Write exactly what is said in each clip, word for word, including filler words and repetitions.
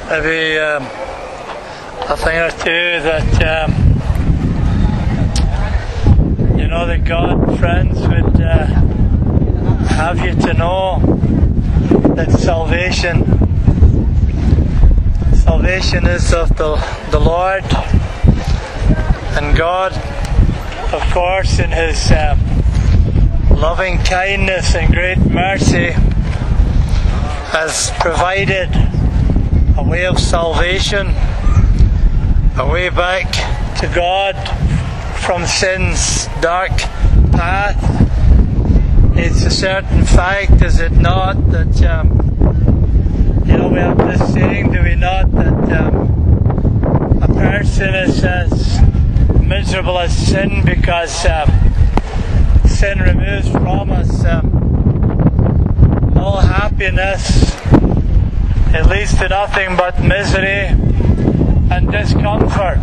maybe um, a thing or two that, um, you know, that God, friends, would uh, have you to know that salvation, salvation is of the, the Lord, and God, of course, in His um, loving kindness and great mercy, has provided a way of salvation, a way back to God from sin's dark path. It's a certain fact, is it not, that um, you know, we have this saying, do we not, that um, a person is as miserable as sin because um, sin removes from us um, all happiness. It leads to nothing but misery and discomfort.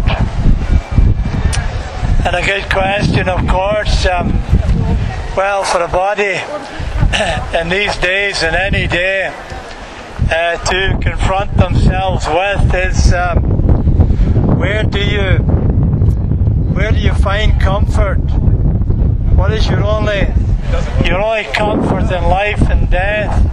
And a good question, of course, um, well, for a body in these days and any day uh, to confront themselves with is um, where do you where do you find comfort? What is your only your only comfort in life and death?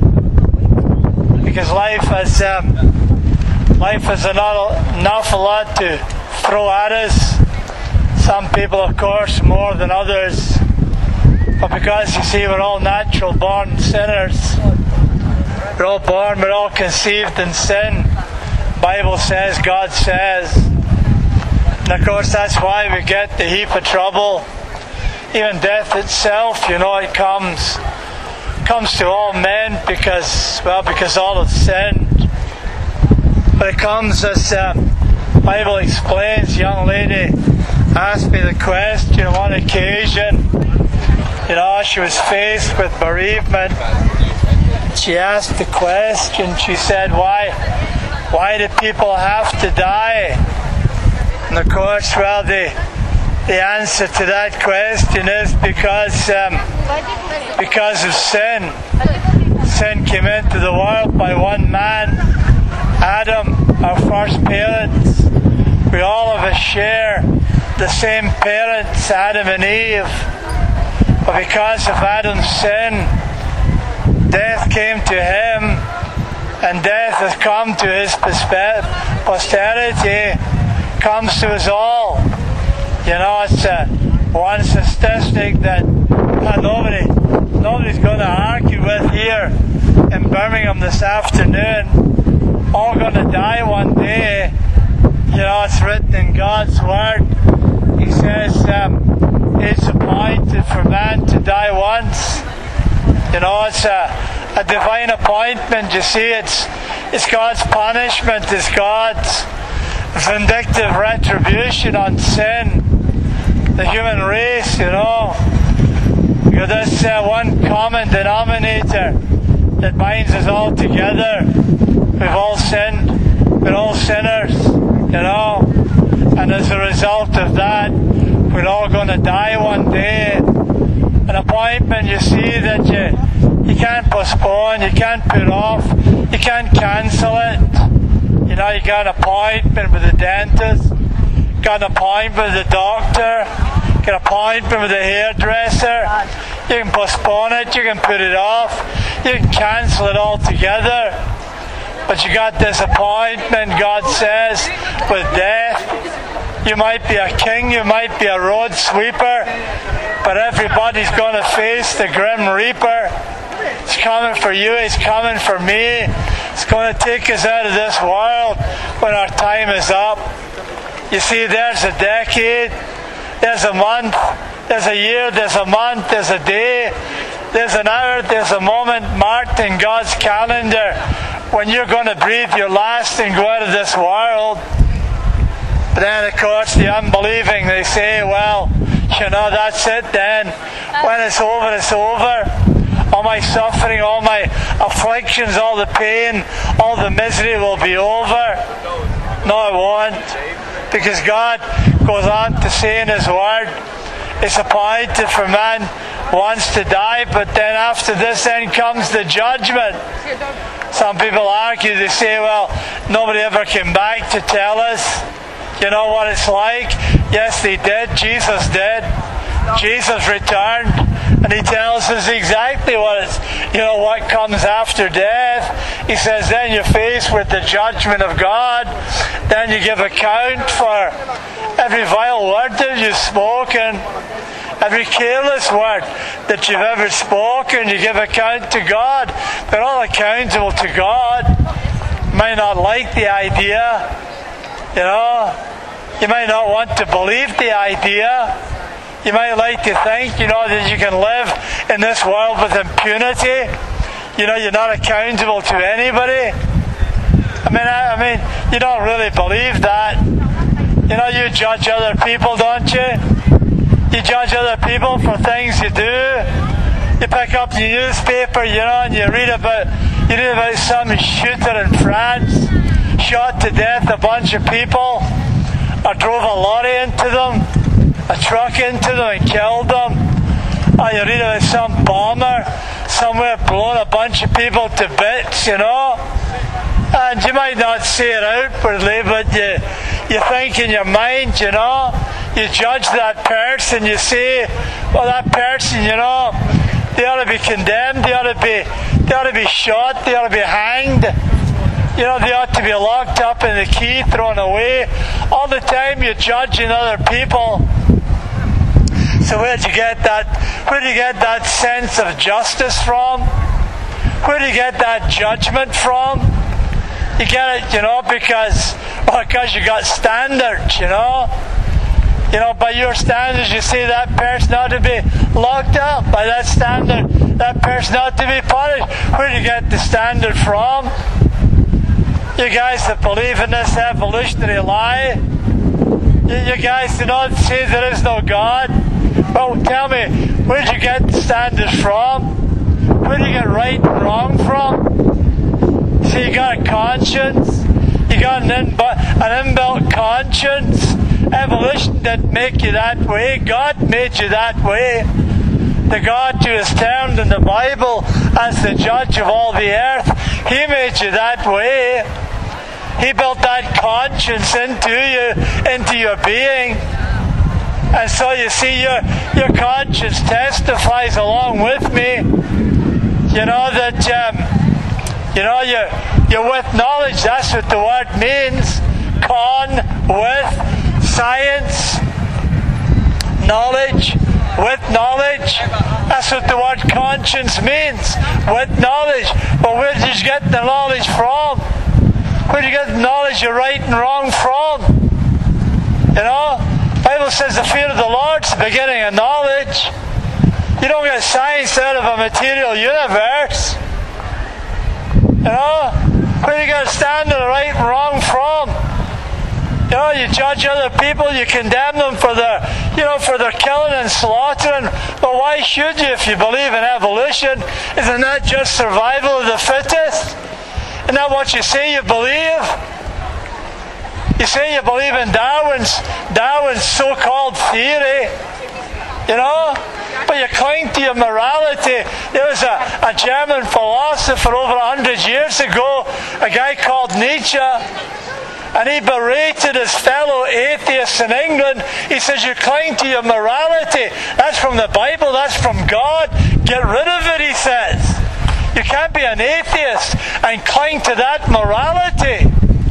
Because life has um, life has an awful lot to throw at us. Some people, of course, more than others. But because, you see, we're all natural born sinners. We're all born, we're all conceived in sin. The Bible says, God says. And of course, that's why we get the heap of trouble. Even death itself, you know, it comes comes to all men because, well, because all have sinned. But it comes as uh, the Bible explains. Young lady asked me the question on one occasion. You know, she was faced with bereavement. She asked the question, she said, why, why do people have to die? And of course, well, the, the answer to that question is because, um, because of sin. Sin came into the world by one man, Adam, our first parents. We all of us share the same parents, Adam and Eve. But because of Adam's sin, death came to him, and death has come to his posterity, comes to us all. You know, it's uh, one statistic that uh, nobody, nobody's going to argue with here in Birmingham this afternoon. All going to die one day. You know, it's written in God's Word. He says, um, it's appointed for man to die once. You know, it's a, a divine appointment. You see, it's it's God's punishment. It's God's vindictive retribution on sin. The human race, you know. You know, there's uh, one common denominator that binds us all together. We've all sinned. We're all sinners, you know. And as a result of that, we're all going to die one day. An appointment, you see, that you, you can't postpone, you can't put off, you can't cancel it. You know, you got an appointment with the dentist, got an appointment with the doctor, got an appointment with the hairdresser. You can postpone it, you can put it off, you can cancel it altogether. But you got this appointment, God says, with death. You might be a king, you might be a road sweeper, but everybody's going to face the grim reaper. It's coming for you, it's coming for me. It's going to take us out of this world when our time is up. You see, there's a decade, there's a month, there's a year, there's a month, there's a day, there's an hour, there's a moment marked in God's calendar when you're going to breathe your last and go out of this world. But then, of course, the unbelieving, they say, well, you know, that's it then. When it's over, it's over. All my suffering, all my afflictions, all the pain, all the misery will be over. No, it won't. Because God goes on to say in His Word, it's appointed for man once to die, but then after this then comes the judgment. It's Some people argue, they say, well, nobody ever came back to tell us, you know, what it's like. Yes, they did. Jesus did. Jesus returned, and he tells us exactly what it's, you know, what comes after death. He says, then you're faced with the judgment of God. Then you give account for every vile word that you've spoken, every careless word that you've ever spoken. You give account to God. They're all accountable to God. You might not like the idea, you know. You might not want to believe the idea. You might like to think, you know, that you can live in this world with impunity. You know, you're not accountable to anybody. I mean, I, I mean, you don't really believe that. You know, you judge other people, don't you? You judge other people for things you do. You pick up the newspaper, you know, and you read about you read about some shooter in France shot to death a bunch of people, or drove a lorry into them, a truck into them and killed them. Or you read about some bomber somewhere blowing a bunch of people to bits, you know. And you might not see it outwardly, but you you think in your mind, you know, you judge that person, you say, well, that person, you know, they ought to be condemned, they ought to be, they ought to be shot, they ought to be hanged. You know, they ought to be locked up in the key, thrown away. All the time you're judging other people. So where do you get that? Where do you get that sense of justice from? Where do you get that judgment from? You get it, you know, because well, because you got standards, you know. You know, by your standards, you say that person ought to be locked up. By that standard, that person ought to be punished. Where do you get the standard from? You guys that believe in this evolutionary lie, you, you guys do not say there is no God. Well, tell me, where did you get the standards from? Where do you get right and wrong from? See, you got a conscience. You got an, inbu- an inbuilt conscience. Evolution didn't make you that way. God made you that way. The God who is termed in the Bible as the judge of all the earth, He made you that way. He built that conscience into you, into your being. And so you see, your, your conscience testifies along with me. You know that, um, you know, you're, you're with knowledge. That's what the word means. Con, with, science, knowledge, with knowledge. That's what the word conscience means. With knowledge. But where did you get the knowledge from? Where did you get the knowledge you're right and wrong from? You know? The Bible says the fear of the Lord is the beginning of knowledge. You don't get science out of a material universe. You know? Where do you get a standard of right and wrong from? You know, you judge other people, you condemn them for their, you know, for their killing and slaughtering. But why should you if you believe in evolution? Isn't that just survival of the fittest? Isn't that what you say you believe? You say you believe in Darwin's Darwin's so-called theory, you know, but you cling to your morality. There was a, a German philosopher over a hundred years ago, a guy called Nietzsche. And he berated his fellow atheists in England. He says, you cling to your morality. That's from the Bible. That's from God. Get rid of it, he says. You can't be an atheist and cling to that morality.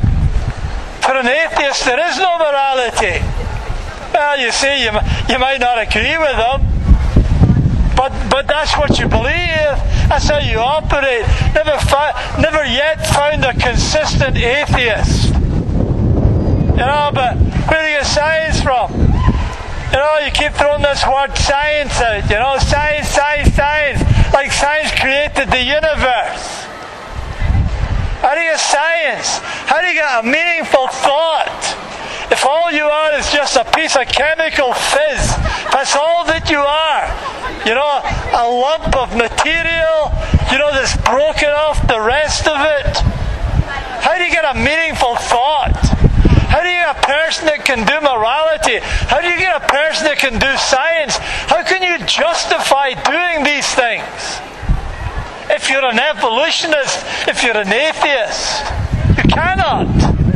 For an atheist, there is no morality. Well, you see, you, you might not agree with them. But but that's what you believe. That's how you operate. Never, fi- never yet found a consistent atheist. You know, but where do you get science from? You know, you keep throwing this word science out. You know, science, science, science. Like science created the universe. How do you get science? How do you get a meaningful thought? If all you are is just a piece of chemical fizz, that's all that you are. You know, a lump of material, you know, that's broken off the rest of it. How do you get a meaningful thought? How do you get a person that can do morality? How do you get a person that can do science? How can you justify doing these things? if you're an evolutionist, if you're an atheist. You cannot.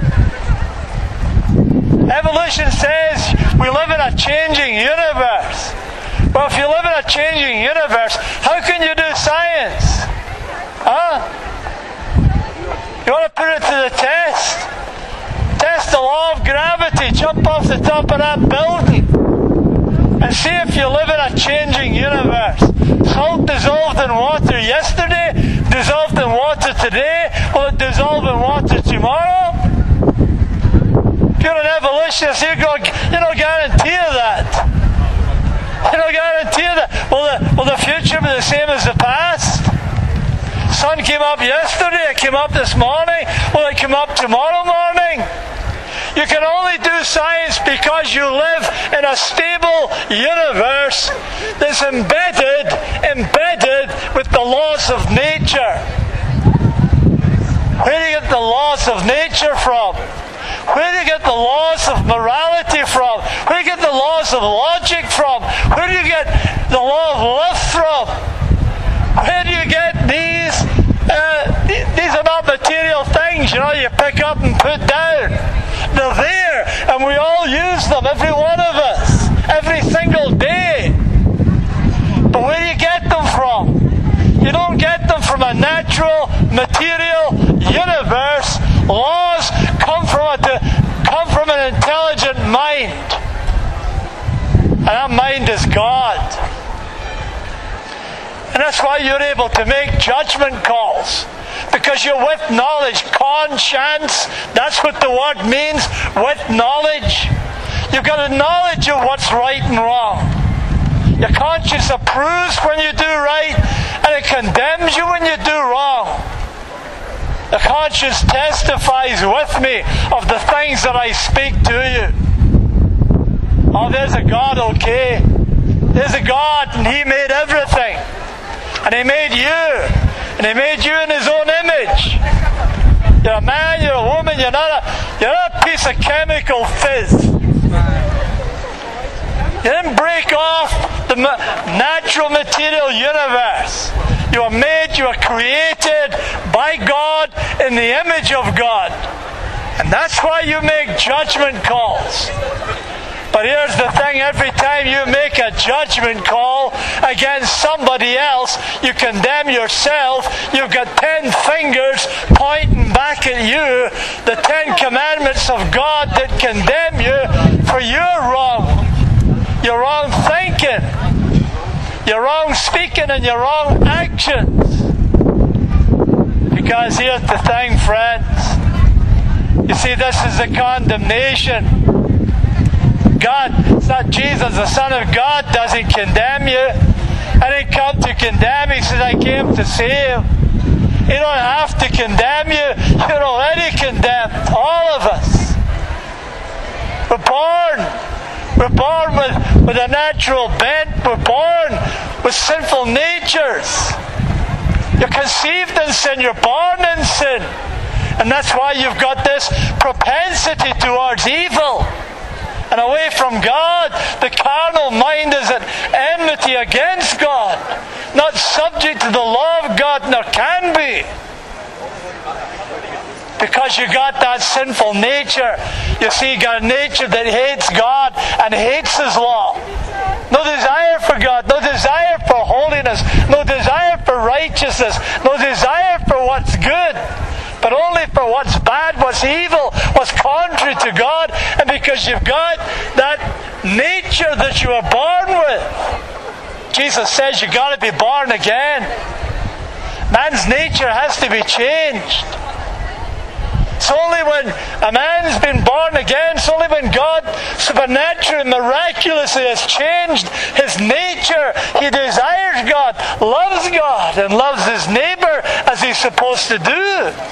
Evolution says we live in a changing universe. Well, if you live in a changing universe, how can you do science? Huh? You want to put it to the test? Test the law of gravity. Jump off the top of that building and see if you live in a changing universe. Salt dissolved in water yesterday, dissolved in water today. Will it dissolve in water tomorrow? If you're an evolutionist, you don't guarantee of that. You don't guarantee that. Will the, will the future be the same as the past? Sun came up yesterday, it came up this morning. Will it come up tomorrow morning? You can only do science because you live in a stable universe that's embedded, embedded with the laws of nature. Where do you get the laws of nature from? Where do you get the laws of morality from? Where do you get the laws of logic from? Where do you get the law of love from? Where do you get these? Uh, these are not material things, you know, you pick up and put down. They're there, and we all use them, every one of us, every single day. But where do you get them from? You don't get them from a natural, material universe. Laws come from a, come from an intelligent mind. And that mind is God. And that's why you're able to make judgment calls. Because you're with knowledge. Conscience, that's what the word means, with knowledge. You've got a knowledge of what's right and wrong. Your conscience approves when you do right, and it condemns you when you do wrong. The conscience testifies with me of the things that I speak to you. Oh, there's a God, okay. There's a God, and He made everything. And He made you. And He made you in His own image. You're a man, you're a woman, you're not a, you're not a piece of chemical fizz. You didn't break off the natural material universe. You were made, you were created by God in the image of God. And that's why you make judgment calls. But here's the thing, every time you make a judgment call against somebody else, you condemn yourself. You've got ten fingers pointing back at you, the Ten Commandments of God that condemn you for your wrong. Your wrong thinking, your wrong speaking, and your wrong actions. Because here's the thing, friends. You see, this is the condemnation. God, it's not Jesus, the Son of God, doesn't condemn you. I didn't come to condemn. He says, I came to save. He don't have to condemn you. You're already condemned. All of us. We're born. We're born with, with a natural bent. We're born with sinful natures. You're conceived in sin. You're born in sin. And that's why you've got this propensity towards evil and away from God. The carnal mind is at enmity against God, not subject to the law of God, nor can be. Because you got that sinful nature. You see, you got a nature that hates God and hates His law. No desire for God, no desire for holiness, no desire for righteousness, no desire for what's good, but only for what's bad, what's evil, what's contrary to God. And because you've got that nature that you were born with, Jesus says you've got to be born again. Man's nature has to be changed. It's only when a man's been born again, it's only when God supernaturally, miraculously has changed his nature. He desires God, loves God, and loves his neighbour as he's supposed to do.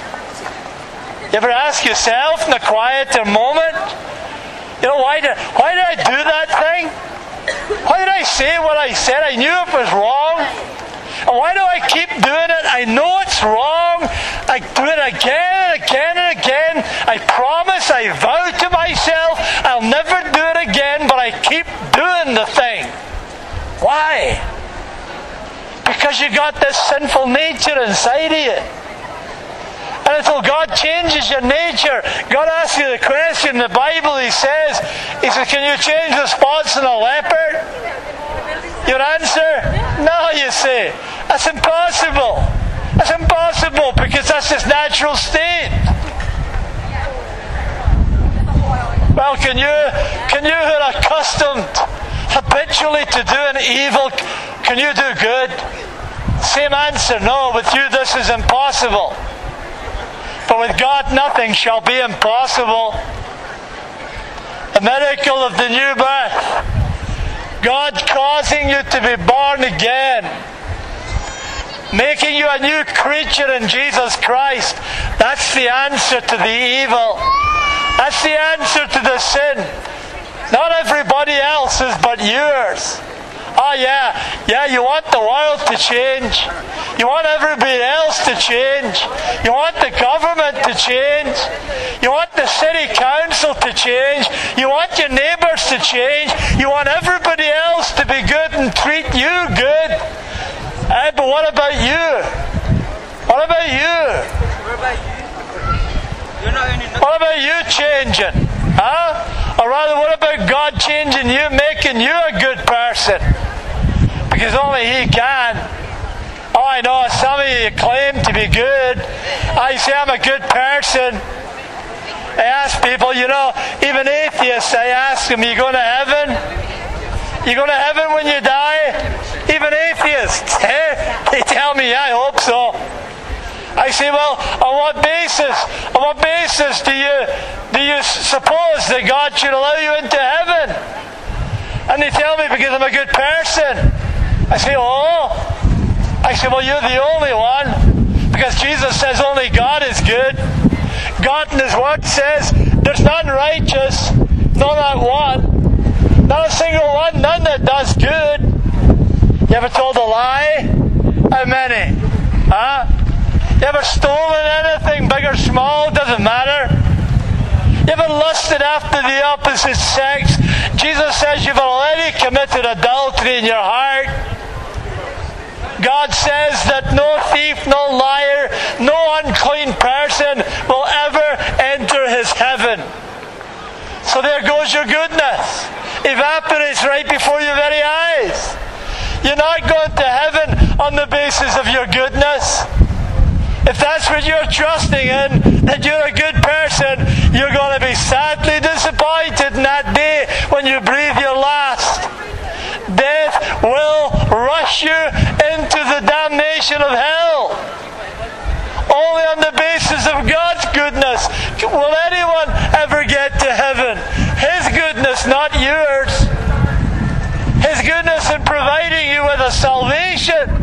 You ever ask yourself in a quieter moment, you know, why did, why did I do that thing? Why did I say what I said? I knew it was wrong. And why do I keep doing it? I know it's wrong. I do it again and again and again. I promise, I vow to myself, I'll never do it again, but I keep doing the thing. Why? Because you got this sinful nature inside of you. And until God changes your nature, God asks you the question in the Bible. He says, He says, can you change the spots on a leopard? Your answer? No, you say. That's impossible. That's impossible because that's his natural state. Well, can you, can you who are accustomed habitually to doing evil, can you do good? Same answer. No, with you this is impossible. But with God nothing shall be impossible. The miracle of the new birth. God causing you to be born again. Making you a new creature in Jesus Christ. That's the answer to the evil. That's the answer to the sin. Not everybody else's, but yours. Oh yeah, yeah, you want the world to change. You want everybody else to change. You want the government to change. You want the city council to change. You want your neighbours to change. You want everybody else to be good and treat you good. Eh, but what about you? What about you? What about you? You're not earning nothing. What about you changing? Huh? Or rather, what about God changing you, making you a good person? Because only He can. Oh, I know some of you claim to be good. I say I'm a good person. I ask people, you know, even atheists, I ask them, you going to heaven? You going to heaven when you die? Even atheists, eh? They tell me, yeah, I hope so. I say, well, on what basis? On what basis do you do you suppose that God should allow you into heaven? And they tell me, because I'm a good person. I say, oh. I say, well, you're the only one. Because Jesus says only God is good. God in His Word says there's none righteous, no, not one. Not a single one, none that does good. You ever told a lie? How many? Huh? You ever stolen anything, big or small? Doesn't matter. You ever lusted after the opposite sex? Jesus says you've already committed adultery in your heart. God says that no thief, no liar, no unclean person will ever enter His heaven. So there goes your goodness. Evaporates right before your very eyes. You're not going to heaven on the basis of your goodness. If that's what you're trusting in, that you're a good person, you're going to be sadly disappointed in that day when you breathe your last. Death will rush you into the damnation of hell. Only on the basis of God's goodness will anyone ever get to heaven. His goodness, not yours. His goodness in providing you with a salvation.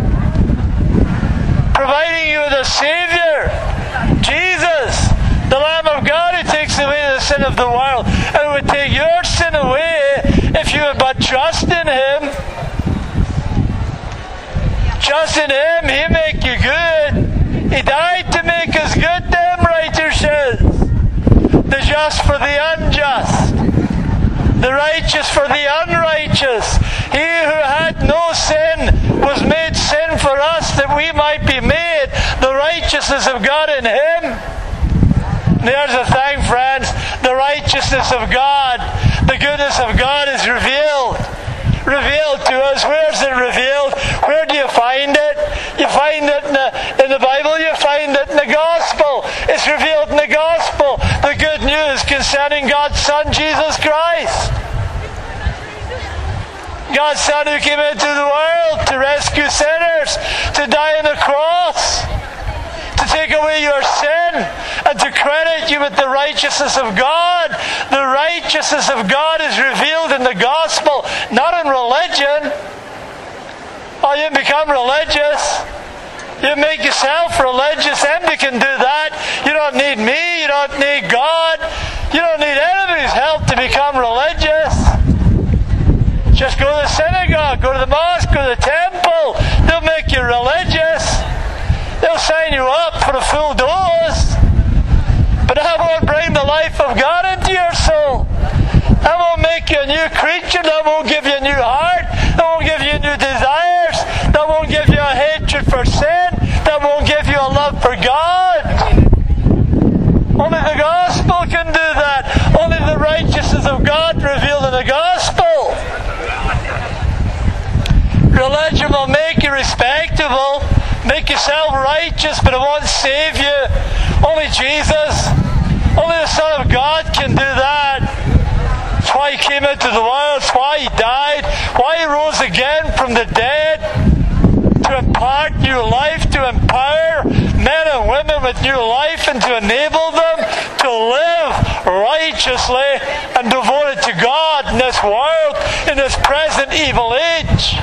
Providing you with a Savior. Jesus, the Lamb of God who takes away the sin of the world. And would take your sin away if you would but trust in Him. Trust in Him, He'll make you good. He died to make us good, them writer says. The just for the unjust. The righteous for the unrighteous. He who had no sin was made sin for us that we might be made the righteousness of God in Him. There's the thing, friends. The righteousness of God, the goodness of God is revealed. Revealed to us. Where's it revealed? Where do you find it? You find it in the, in the Bible. You find it in the Gospel. It's revealed in the Gospel. The good news concerning God's Son, Jesus Christ. God's Son who came into the world to rescue sinners, to die on the cross, to take away your sin, and to credit you with the righteousness of God. The righteousness of God is revealed in the gospel, not in religion. Oh, you become religious. You make yourself religious. Anybody can do that. You don't need me. You don't need God. You don't need anybody's help to become religious. Just go to the synagogue, go to the mosque, go to the temple. They'll make you religious. They'll sign you up for a full dose. But that won't bring the life of God into your soul. That won't make you a new creature. That won't give you a new heart. That won't give you new desires. That won't give you a hate of God revealed in the gospel. Religion will make you respectable, make you self-righteous, but it won't save you. Only Jesus, only the Son of God can do that. That's why He came into the world. That's why He died. Why He rose again from the dead. To impart new life, to empower men and women with new life, and to enable them to live righteously and devoted to God in this world, in this present evil age.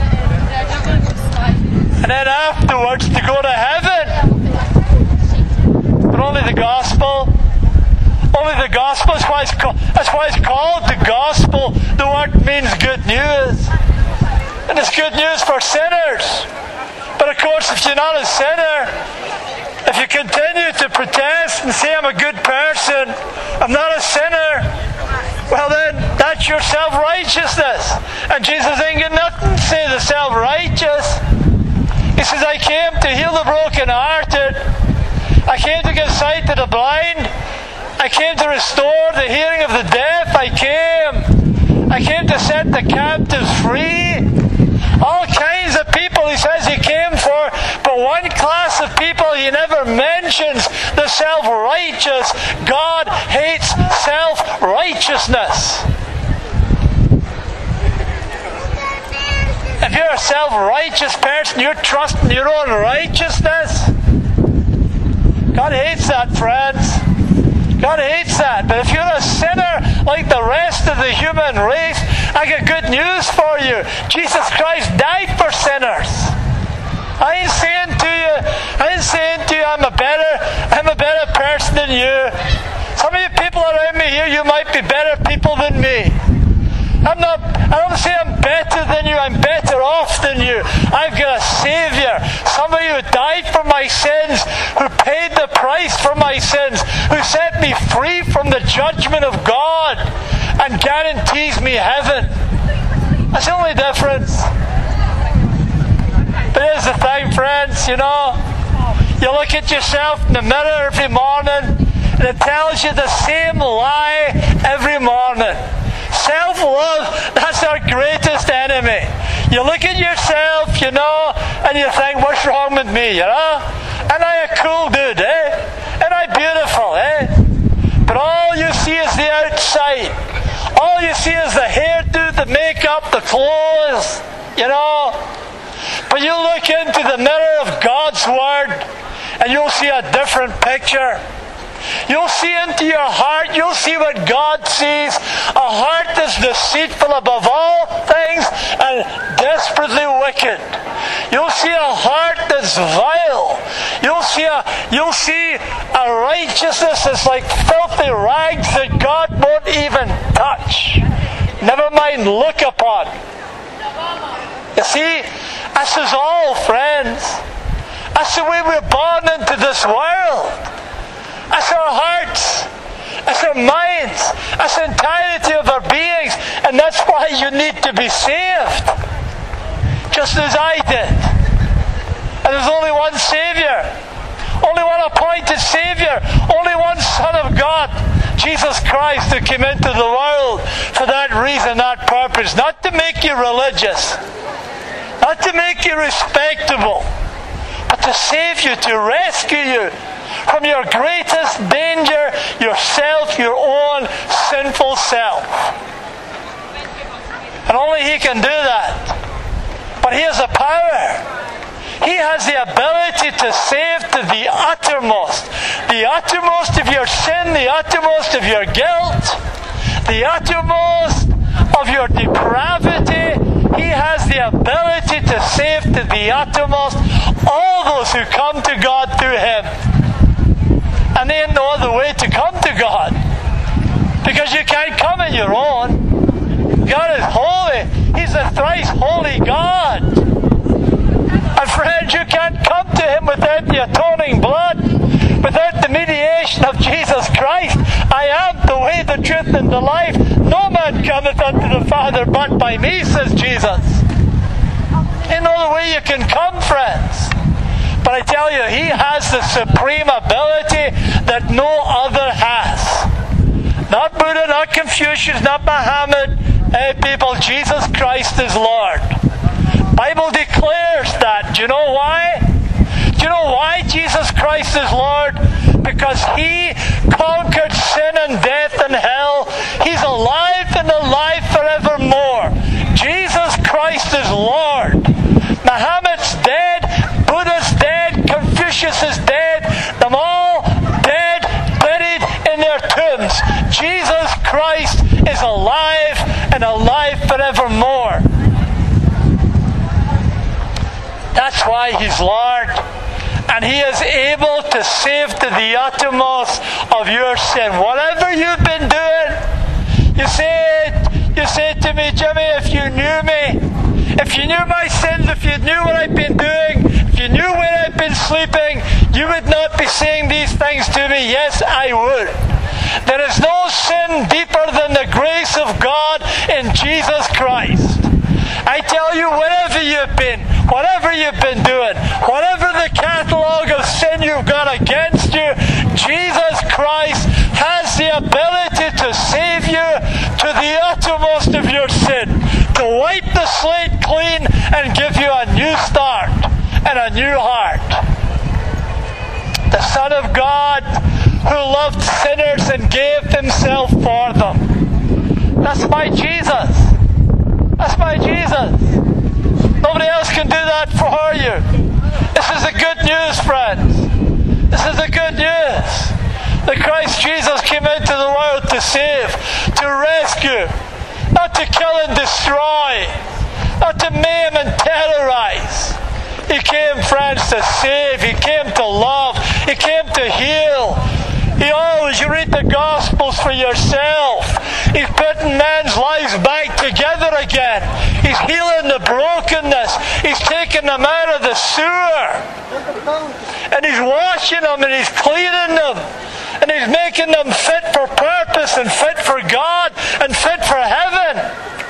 And then afterwards to go to heaven. But only the gospel. Only the gospel. That's why it's called, that's why it's called the gospel. The word means good news. And it's good news for sinners. But of course, if you're not a sinner, if you continue to protest and say, I'm a good person, I'm not a sinner, well then, that's your self-righteousness. And Jesus ain't got nothing to say to self-righteous. He says, I came to heal the brokenhearted. I came to give sight to the blind. I came to restore the hearing of the deaf. I came. I came to set the captives free. All kinds of people He says He came for, but one class of people He never mentions, the self-righteous. God hates self-righteousness. If you're a self-righteous person, you're trusting your own righteousness. God hates that, friends. God hates that. But if you're a sinner like the rest of the human race, I got good news for you. Jesus Christ died for sinners. I ain't saying to you, I ain't saying to you I'm a better, I'm a better person than you. Some of you people around me here, you might be better people than me. I'm not, I don't say I'm better than you, I'm better off than you. I've got a Savior. Somebody who died for my sins, who paid the price for my sins, who set me free from the judgment of God and guarantees me heaven. That's the only difference. But here's the thing, friends, you know, you look at yourself in the mirror every morning and it tells you the same lie every morning. Self-love, that's our greatest enemy. You look at yourself, you know, and you think, what's wrong with me, you know? And I a cool dude, eh? And I beautiful, eh? But all you see is the outside. All you see is the hairdo, the makeup, the clothes, you know? But you look into the mirror of God's Word, and you'll see a different picture. You'll see into your heart, you'll see what God sees. A heart that's deceitful above all things and desperately wicked. You'll see a heart that's vile. You'll see a, you'll see a righteousness that's like filthy rags that God won't even touch. Never mind look upon. You see, this is all, friends. That's the way we're born into this world. That's our hearts. That's our minds. That's the entirety of our beings. And that's why you need to be saved. Just as I did. And there's only one Savior. Only one appointed Savior. Only one Son of God. Jesus Christ, who came into the world for that reason, that purpose. Not to make you religious. Not to make you respectable. But to save you, to rescue you from your greatest danger, yourself, your own sinful self. And only He can do that. But He has the power. He has the ability to save to the uttermost. The uttermost of your sin, the uttermost of your guilt, the uttermost of your depravity. He has the ability to save to the uttermost all those who come to God through Him. And there ain't no other way to come to God. Because you can't come in your own. God is holy. He's a thrice holy God. And friends, you can't come to Him without the atoning blood, without the mediation of Jesus Christ. I am the way, the truth, and the life. No man cometh unto the Father but by me, says Jesus. Ain't no other way you can come, friends. But I tell you, He has the supreme ability that no other has. Not Buddha, not Confucius, Confucius, not Muhammad. Hey people, Jesus Christ is Lord. Bible declares that. Do you know why? Do you know why Jesus Christ is Lord? Because He conquered sin and death and hell. He's alive and alive forevermore. Jesus Christ is Lord. Muhammad's dead. Buddha's dead. Confucius is dead. Them all dead, buried in their tombs. Jesus Christ is alive and alive forevermore. That's why He's Lord. And He is able to save to the uttermost of your sin. Whatever you've been doing, you say, you say to me, Jimmy, if you knew me, if you knew my sins, if you knew what I've been doing, if you knew where I've been sleeping, you would not be saying these things to me. Yes, I would. There is no sin deeper than the grace of God in Jesus Christ. I tell you, wherever you've been, whatever you've been doing, whatever the catalogue of sin you've got against you, Jesus Christ has the ability to save you to the uttermost of your sin, to wipe the slate clean and give you a new start and a new heart. The Son of God who loved sinners and gave Himself for them. That's my Jesus. That's my Jesus. Nobody else can do that for you. This is the good news, friends. This is the good news. That Christ Jesus came into the world to save, to rescue, not to kill and destroy, not to maim and terrorize. He came, friends, to save. He came to love. He came to heal. He always, you read the Gospels for yourself. He's putting men's lives back together again. He's healing the brokenness. He's taking them out of the sewer. And He's washing them and He's cleaning them. And He's making them fit for purpose and fit for God and fit for heaven.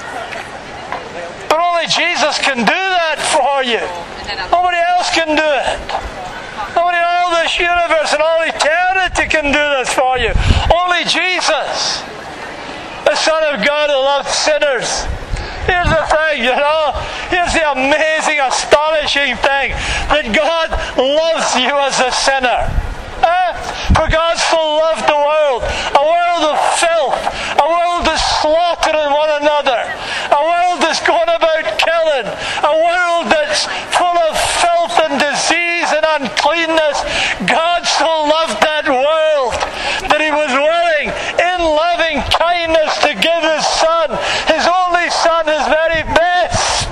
But only Jesus can do that for you. Nobody else can do it. Nobody in all this universe and all eternity can do this for you. Only Jesus, the Son of God who loved sinners. Here's the thing, you know. Here's the amazing, astonishing thing. That God loves you as a sinner. Eh? For God so loved the world. A world of filth. A world that's slaughtering one another. A world that's going about killing. A world that's full of filth and disease and uncleanness. God so loved that world that He was willing, in loving kindness, to give His Son, His only Son, His very best.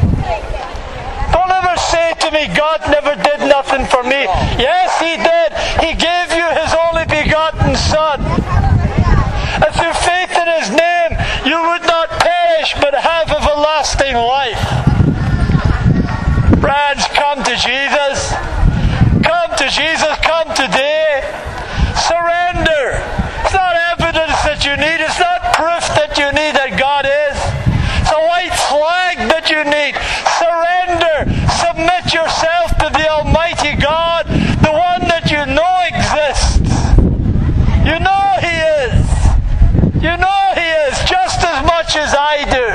Don't ever say to me, God never did nothing for me. Yes, He did. He gave you His only begotten Son. And through faith in His name, you would not perish but have everlasting life. Friends, come to Jesus. Come to Jesus. Come today. Surrender. It's not evidence that you need. It's not proof that you need that God is. It's a white flag that you need. Surrender. Submit yourself to the Almighty God, the one that you know exists. You know He is. You know He is just as much as I do.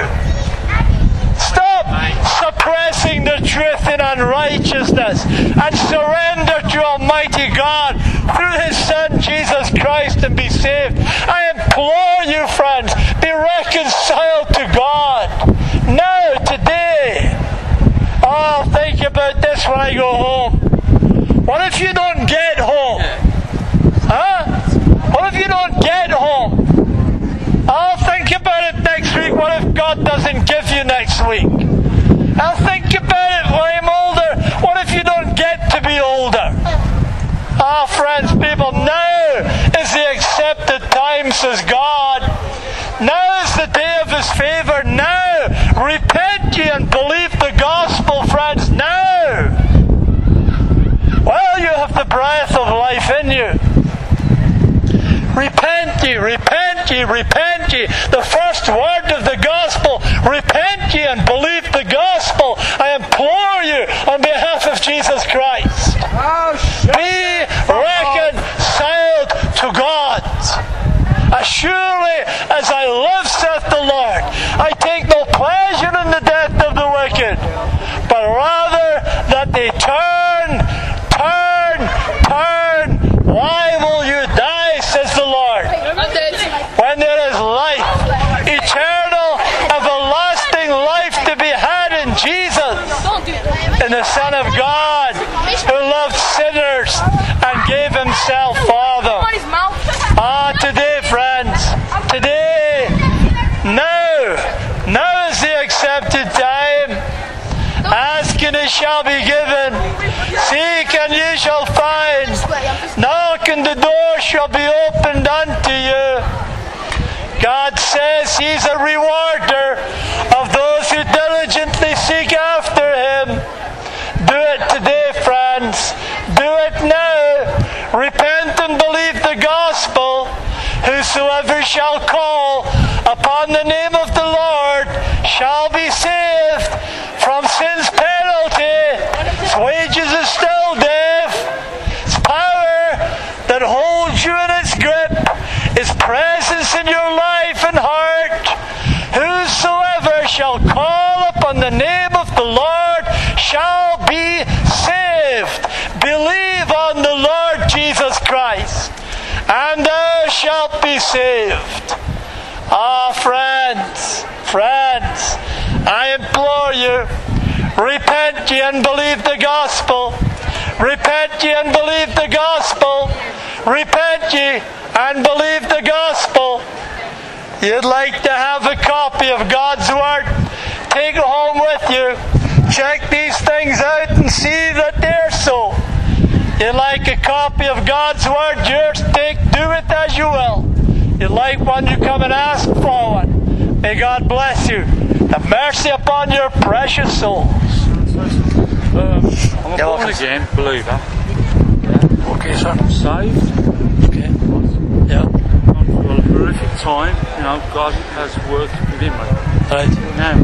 Stop suppressing the truth in unrighteousness and surrender to Almighty God through His Son Jesus Christ and be saved. I implore you, friends, be reconciled to God now, today. Oh, think about this when I go home. What if you don't get home? Huh? What if you don't get home? I'll think about it next week. What if God doesn't give you next week? I'll think about it when I'm older. What if you don't get to be older? Ah, friends, people, now is the accepted time, says God. Now is the day of His favour. Now, repent ye and believe the gospel, friends. Now, while you have the breath of life in you. Repent ye, repent ye, repent ye. The first word of the gospel. Repent ye and believe the gospel. I implore you on behalf of Jesus Christ. Be reconciled to God. As surely as I shall be given. Seek and ye shall find. Knock and the door shall be opened unto you. God says He's a rewarder of those who diligently seek after Him. Do it today, friends. Do it now. Repent and believe the gospel. Whosoever shall call upon the name of the Lord shall be saved from sin's penalty. Its wages is still death. Its power that holds you in its grip. Its presence in your life and heart. Whosoever shall call upon the name of the Lord shall be saved. Believe on the Lord Jesus Christ, and thou shalt be saved. Ah, friends, friends, I implore you, repent ye and believe the gospel. Repent ye and believe the gospel. Repent ye and believe the gospel. You'd like to have a copy of God's Word? Take it home with you. Check these things out and see that they're so. You'd like a copy of God's Word? Yours, take, do it as you will. You'd like one, you come and ask for one. May God bless you. Have mercy upon your precious souls. Um, I'm a Yeah, born okay. again believer. Yeah. Okay, sir. I'm saved. Okay. Yeah. Gone through a horrific time. You know, God has worked within me. Right. Now,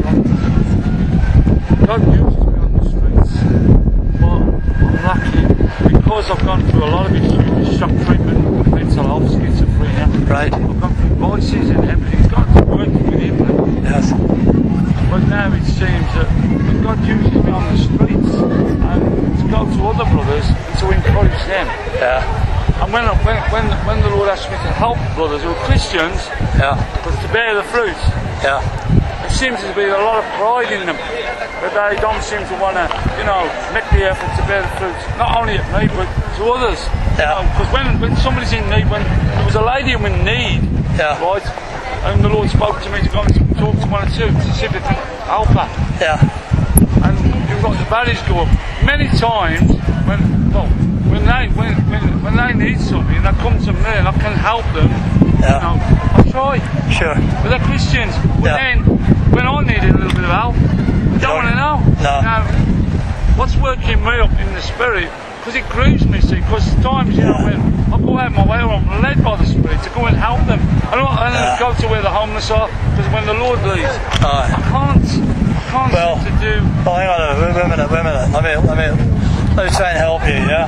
God used me on the streets, but I'm lucky because I've gone through a lot of issues, shock treatment, mental health, schizophrenia. Right. I've gone through voices and everything. God's working within me. Yes. But now it seems that God uses me on the streets and to go to other brothers and to encourage them. Yeah. And when, when, when, when the Lord asked me to help brothers who are Christians, Yeah. was to bear the fruit. Yeah. It seems to be a lot of pride in them, but they don't seem to want to, you know, make the effort to bear the fruit. Not only at me, but to others. Yeah. Because when, when somebody's in need, when there was a lady in need, Yeah. right, and the Lord spoke to me to go and talk to one or two to see if they can help her. Yeah. And you've got the barriers go up. Many times, when well, when they when, when, when they need something, they come to me and I can help them. Yeah. You know, I try. Sure. But they're Christians. But Yeah. then, when I needed a little bit of help, they don't want to know. No. Now, what's working me up in the spirit? Because it grieves me, see. Because times, you know, when I go out my way, or I'm led by the Spirit to go and help them. I don't and Yeah. go to where the homeless are. Because when the Lord leads, Aye. I can't. I can't Well, seem to do. Well, hang on a minute, wait a minute, wait a minute. Let me, let me, let me try and help you, yeah?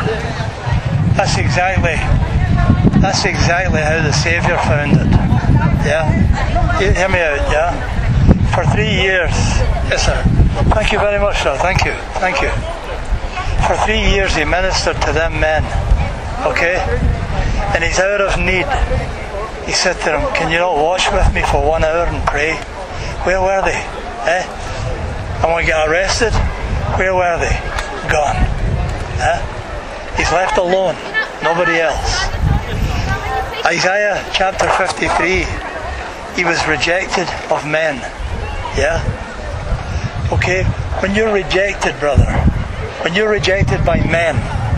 That's exactly, that's exactly how the Saviour found it, yeah? You hear me out, yeah? For three years, yes sir. Thank you very much, sir, thank you, thank you. For three years he ministered to them men, okay? And he's out of need. He said to them, can you not watch with me for one hour and pray? Where were they? Eh? I want to get arrested. Where were they? Gone. Eh? He's left alone. Nobody else. Isaiah chapter fifty-three. He was rejected of men. Yeah? Okay? When you're rejected, brother, when you're rejected by men,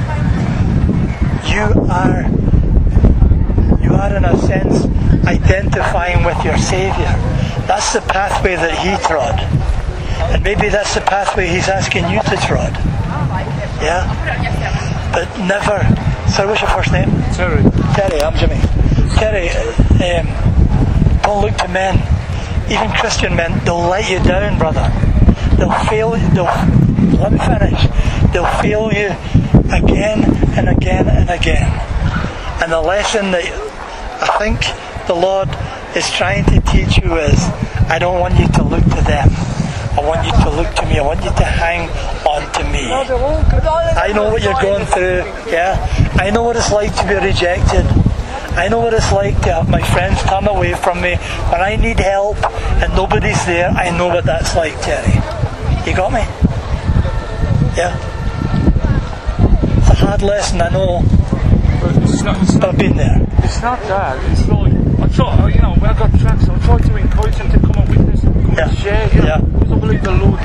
you are, you are in a sense identifying with your Saviour. That's the pathway that He trod. And maybe that's the pathway He's asking you to trod. Yeah? But never... Sorry, what's your first name? Terry. Terry, I'm Jimmy. Terry, um, don't look to men. Even Christian men, they'll let you down, brother. They'll fail you. They'll, let me finish. They'll fail you again and again and again. And the lesson that I think the Lord is trying to teach you is, I don't want you to look to them. I want you to look to me. I want you to hang on to me. I know what you're going through. Yeah, I know what it's like to be rejected. I know what it's like to have my friends turn away from me when I need help and nobody's there. I know what that's like, Terry. You got me? Yeah. It's a hard lesson, I know, But it's not, it's but not, I've been there. it's not that. It's like, I try, you know, when I got tracks, I try to encourage them to come and witness, come Yeah. and share, you know, Yeah. because I believe the Lord leads.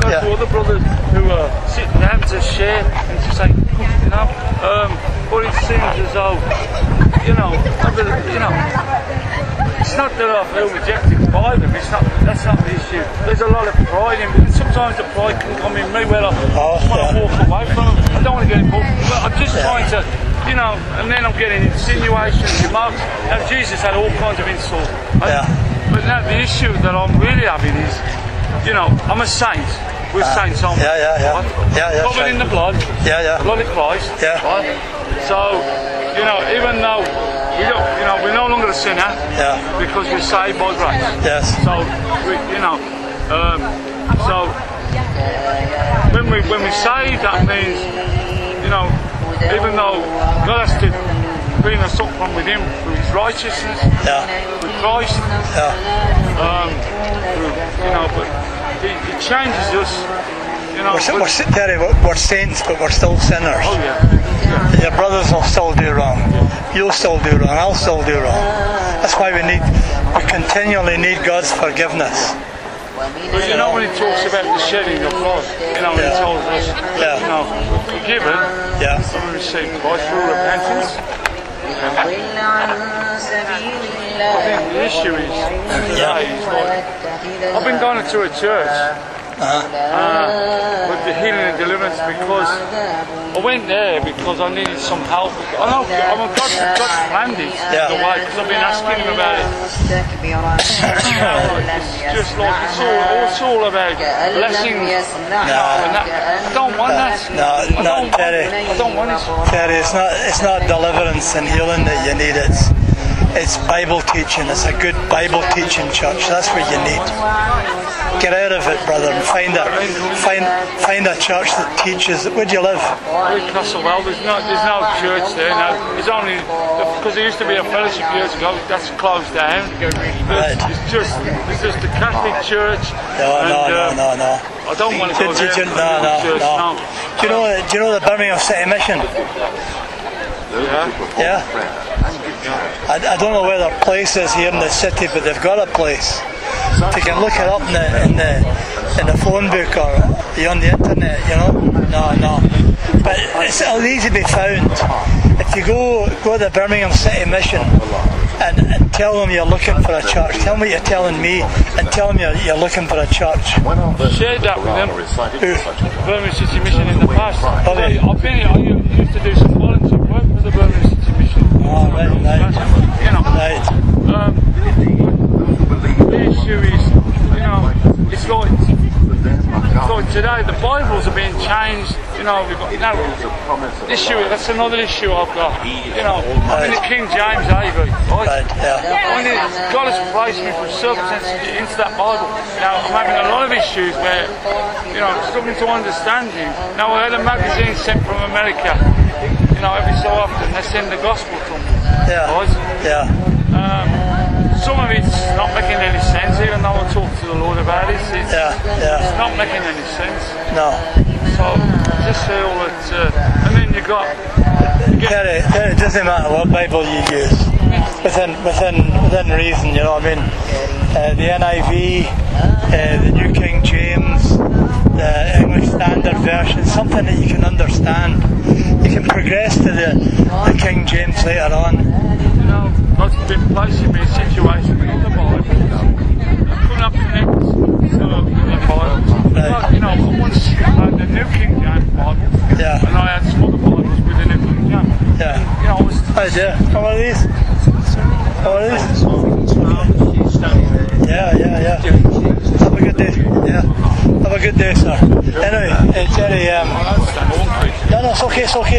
go Yeah. to other brothers who are sitting down to share and to say, you know, um, but it seems as though, you know, you know, it's not that I feel rejected by them. It's not. That's not the issue. There's a lot of pride in it. Sometimes the pride can come in me where I Oh, just want to yeah. walk away from them. I don't want to get involved. But I'm just Yeah. trying to, you know, and then I'm getting insinuations, remarks. Now Jesus had all kinds of insults. And- Yeah. But now the issue that I'm really having is, you know, I'm a saint. We're saints, aren't we? yeah, yeah, yeah. Right? Yeah, yeah, Covered in right. the blood. Yeah, yeah. Blood of Christ. Yeah. Right? So, you know, even though we don't, you know, we're no longer a sinner Yeah. because we're saved by grace. Yes. So, we, you know, um, so when we when we say that means, you know, even though God has to bring us up from within through His righteousness, Yeah. through Christ, Yeah. um, through, you know, but He, he changes us, you know. We're, but- we're, Terry, we're, we're saints, but we're still sinners. oh yeah, Your brothers will still do wrong. You'll still do wrong. I'll still do wrong. That's why we need, we continually need God's forgiveness. but you know when He talks about the shedding of blood, you know, when He Yeah. tells us, Yeah. you know, we're forgiven Yeah. and we receive Christ through repentance. I think the issue is today is like, I've been going to a church uh, with the healing and deliverance because I went there because I needed some help. I know I'm a God, God's planned it Yeah. the way because I've been asking Him about it. It's just like it's all, it's all about blessings. And that, I don't want that. No, I no, don't, Terry. I don't want it. Terry, it's not, it's not deliverance and healing that you need. It's, it's Bible teaching. It's a good Bible teaching church. That's what you need. Get out of it, brother, and find a find find a church that teaches. Where do you live? With Castlewell, there's no there's no church there now. There's only because there used to be a fellowship years ago. That's closed down. There's, Right. It's just it's just the Catholic Church. No, no, and, no, uh, no, no. I don't want to Do, go do, there. do, no, no, church, no. Do you know? Do you know the Birmingham City Mission? Yeah. Yeah. I, I don't know where their place is here in the city, but they've got a place. If you can look it up in the in the in the phone book or on the internet, you know. No, no. But it's, it'll easily be found. If you go go to the Birmingham City Mission and, and tell them you're looking for a church, tell them what you're telling me, and tell them you're, you're looking for a church. Shared that with them. Who? Birmingham City Mission in the past. Oh, they- I've been here. I used to do some volunteer work for the Birmingham City Mission. Oh, right, right. You know. Right. Um, the issue is, you know, it's like, it's like today the Bibles are being changed. You know, we've got now issue. That's another issue I've got. You know, I'm in the King James A V. Right. Right? Yeah. I mean, God has placed me from circumstances into that Bible. Now I'm having a lot of issues where, you know, I'm struggling to understand you. Now I had a magazine sent from America. You know, every so often they send the gospel to me. Yeah. Right? Yeah. Um, some of it's not making any sense, even though I talk to the Lord about it. It's, Yeah. it's Yeah. not making any sense. No. So just feel that, uh, and then you got, you get, Terry, Terry, it doesn't matter what Bible you use. Within within within reason, you know what I mean? Uh, the N I V, uh, the New King James, the English Standard Version, something that you can understand. You can progress to the, the King James later on. you know, God's been placing me in situations in the Bible. I could not connect to the Bible. But, you know, I once had the New King James Bible, Yeah. and I had some other Bibles with the New King James. Yeah. You know, I was How do you? How are these? How are these? Yeah, yeah, yeah. Have a good day. Yeah. Have a good day, sir. Anyway, uh, Jerry, um, no, no, it's okay, it's okay.